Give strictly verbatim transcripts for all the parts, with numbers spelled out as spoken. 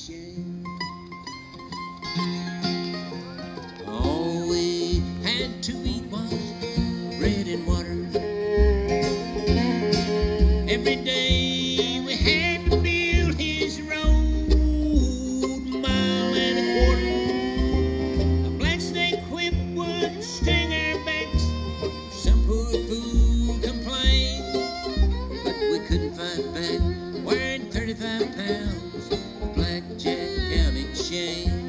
shame. All we had to eat was bread and water. Every day we had to build his road, a mile and a quarter. A black snake whip would sting our backs. Some poor fool complained, but we couldn't fight back. Wearing thirty-five pounds of blackjack counting shame.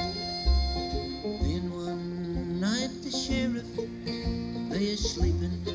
Then one night the sheriff lay sleeping